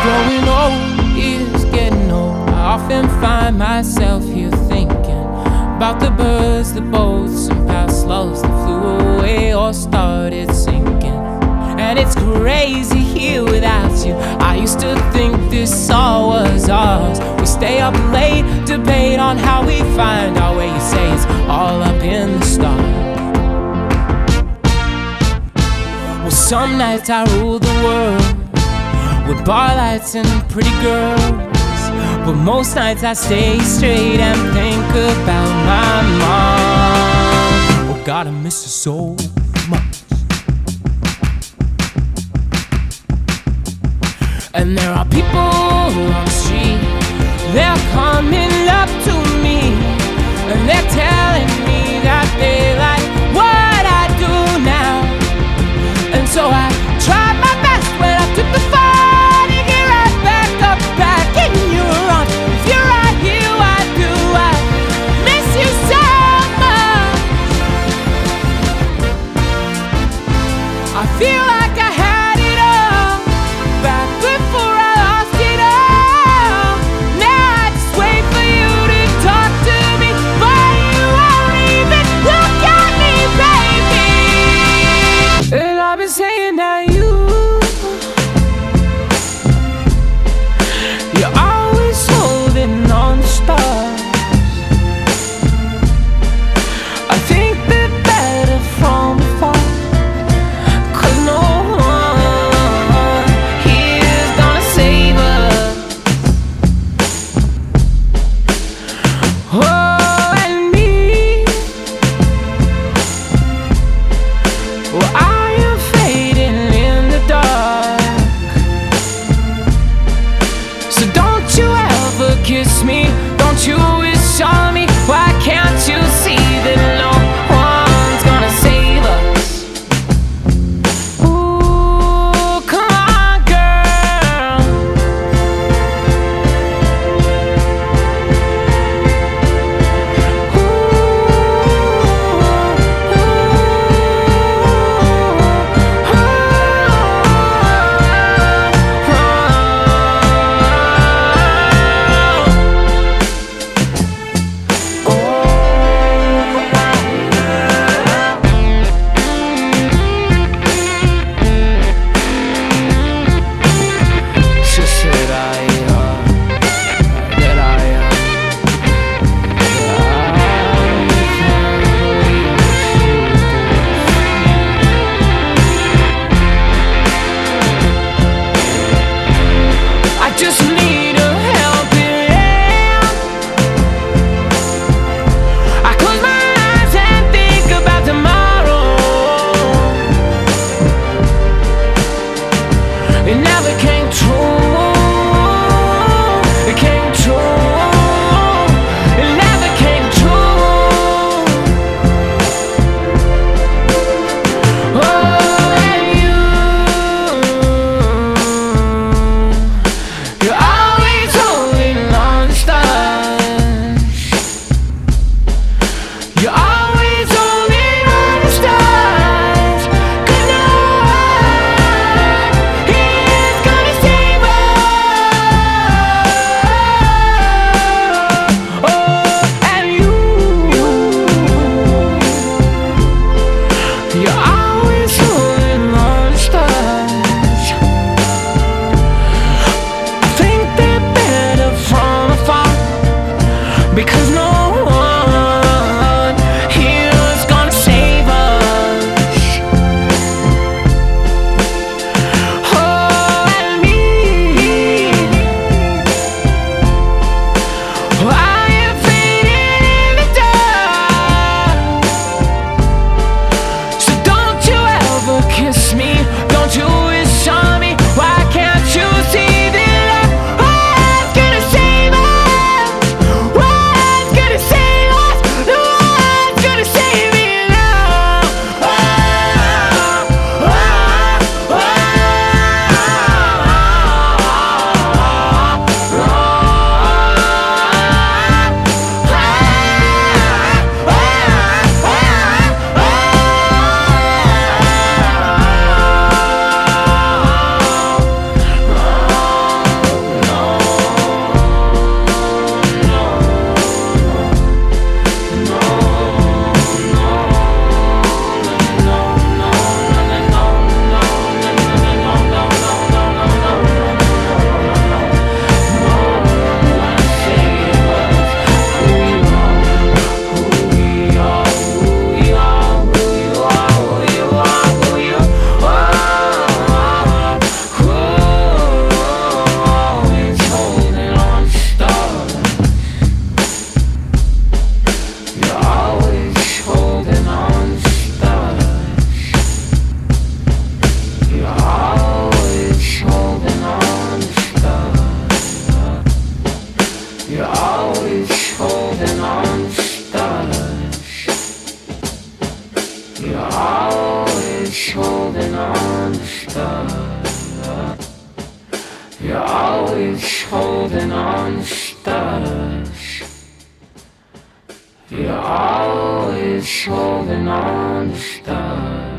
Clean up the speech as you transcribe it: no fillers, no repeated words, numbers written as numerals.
Growing old is getting old. I often find myself here thinking about the birds, the boats, and past loves that flew away or started sinking. And it's crazy here without you. I used to think this all was ours. We stay up late, debate on how we find our way. You say it's all up in the stars. Well, some nights I rule the world with bar lights and pretty girls, but most nights I stay straight and think about my mom. Oh God, I miss her so much. And there are people on the street, they're coming up to me, and they're telling me that they like what I do now. And so I tried my best when I took the fight to get right back up, back in your arms. If you're right here, I do, I miss you so much. I feel like I had it all back before I lost it all. Now I just wait for you to talk to me, but you won't even look at holding on to stars. You're always holding on to stars.